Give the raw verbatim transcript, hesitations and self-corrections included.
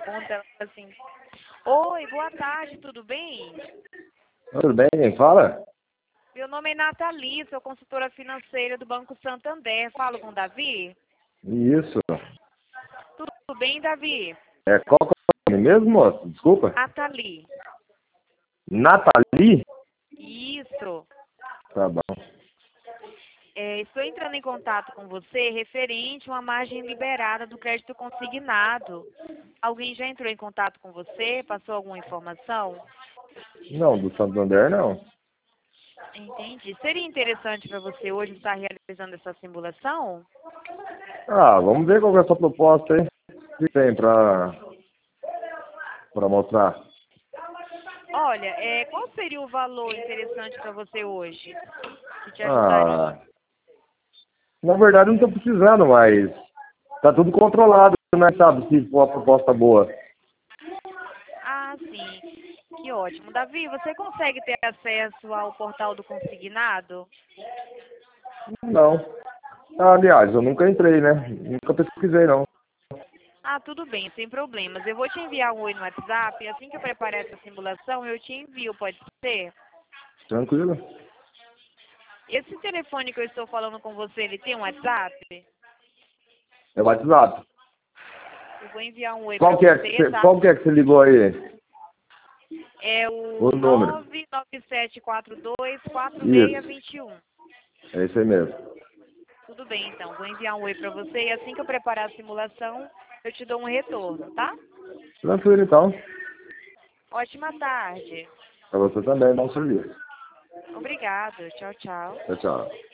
conta, ela fala assim, oi, boa tarde, tudo bem? Tudo bem, quem fala? Meu nome é Nathalie, sou consultora financeira do Banco Santander. Falo com o Davi? Isso. Tudo bem, Davi? É, qual que é o nome mesmo, moço? Desculpa. Nathalie. Nathalie? Isso. Tá bom. É, estou entrando em contato com você referente a uma margem liberada do crédito consignado. Alguém já entrou em contato com você? Passou alguma informação? Não, do Santander não. Entendi. Seria interessante para você hoje estar realizando essa simulação? Ah, vamos ver qual que é a sua proposta aí. O que tem pra, pra mostrar? Olha, é, qual seria o valor interessante para você hoje? Que te ajudaria? Ah, na verdade não tô precisando, mas tá tudo controlado, né? Sabe, se for uma proposta boa. Ah, sim. Que ótimo. Davi, você consegue ter acesso ao portal do consignado? Não. Ah, aliás, eu nunca entrei, né? Nunca pesquisei, não. Ah, tudo bem, sem problemas. Eu vou te enviar um oi no WhatsApp e assim que eu preparar essa simulação, eu te envio, pode ser? Tranquilo. Esse telefone que eu estou falando com você, ele tem um WhatsApp? É WhatsApp. Eu vou enviar um oi para Qual que é que você, você, tá? qual que é que você ligou aí? É o O número. nove nove sete quatro dois quatro seis Isso. dois um. É isso aí mesmo. Tudo bem, então. Vou enviar um oi para você e assim que eu preparar a simulação, eu te dou um retorno, tá? Tranquilo, então. Ótima tarde. Pra você também, bom serviço. Obrigado. Tchau, tchau. Tchau, tchau.